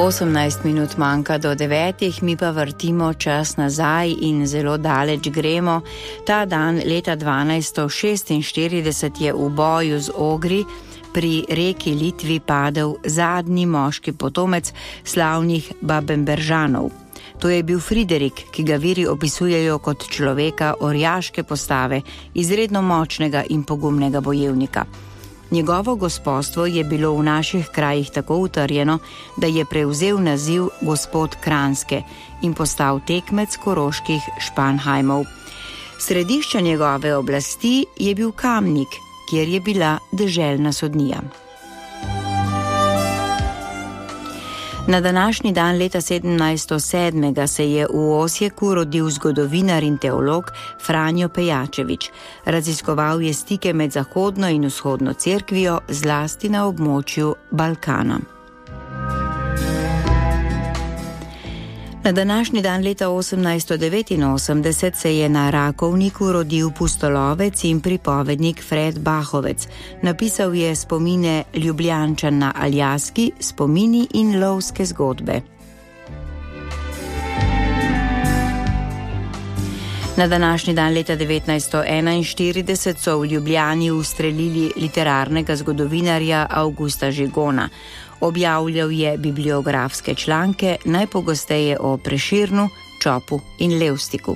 18 minut manjka do 9, mi pa vrtimo čas nazaj in zelo daleč gremo. Ta dan leta 1246 je v boju z ogri pri reki Litvi padel zadnji moški potomec slavnih Babemberžanov. To je bil Friderik, ki ga viri opisujejo kot človeka orjaške postave, izredno močnega in pogumnega bojevnika. Njegovo gospostvo je bilo v naših krajih tako utrjeno, da je prevzel naziv gospod Kranjske in postal tekmec koroških Španhajmov. Središče njegove oblasti je bil Kamnik, kjer je bila deželna sodnija. Na današnji dan leta 1707 se je v Osijeku rodil zgodovinar in teolog Franjo Pejačević. Raziskoval je stike med zahodno in vzhodno cerkvijo, zlasti na območju Balkana. Na današnji dan leta 1889 se je na Rakovniku rodil pustolovec in pripovednik Fred Bahovec. Napisal je spomine Ljubljančan na Aljaski, spomini in lovske zgodbe. Na današnji dan leta 1941 so v Ljubljani ustrelili literarnega zgodovinarja Avgusta Žigona. Objavljal je bibliografske članke, najpogosteje o Preširnu, Čopu in Levstiku.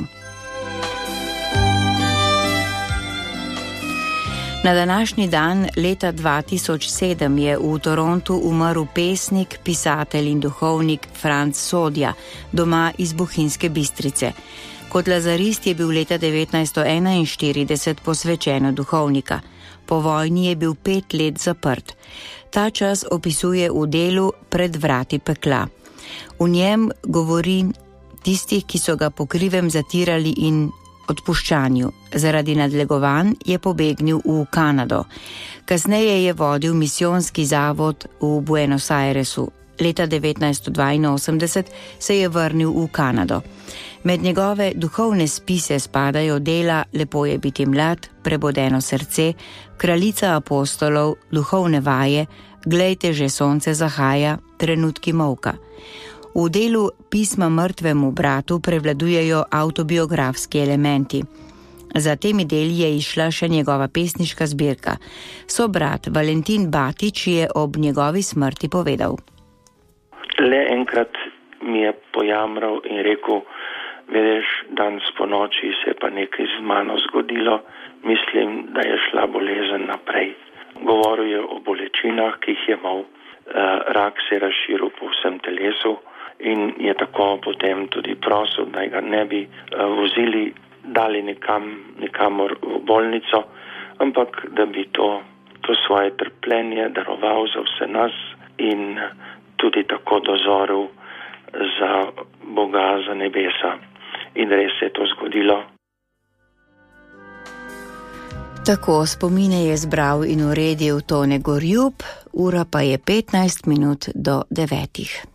Na današnji dan leta 2007 je v Torontu umrl pesnik, pisatelj in duhovnik Franc Sodja, doma iz Bohinjske Bistrice. Kot lazarist je bil leta 1941 posvečen duhovnika. Po vojni je bil 5 let zaprt. Ta čas opisuje v delu Pred vrati pekla. V njem govori tistih, ki so ga po krivem zatirali in odpuščanju. Zaradi nadlegovanj je pobegnil v Kanado. Kasneje je vodil misijonski zavod v Buenos Airesu. Leta 1982 se je vrnil v Kanado. Med njegove duhovne spise spadajo dela Lepo je biti mlad, Prebodeno srce, Kraljica apostolov, Duhovne vaje, Glejte, že sonce zahaja, Trenutki molka. V delu Pisma mrtvemu bratu prevladujejo avtobiografski elementi. Za temi deli je izšla še njegova pesniška zbirka. Sobrat Valentin Batič je ob njegovi smrti povedal: Le enkrat mi je pojamral in rekel: Veš, danes po noči se je pa nekaj z mano zgodilo, mislim, da je šla bolezen naprej. Govoril je o bolečinah, ki jih je imel, rak se je razširil po vsem telesu in je tako potem tudi prosil, da ga ne bi vozili, dali nikamor v bolnico, ampak da bi to svoje trpljenje daroval za vse nas in tudi tako dozoril za Boga, za nebesa. In res se je to zgodilo. Tako spomine je zbral in uredil Tone Gorjup, ura pa je 15 minut do 9.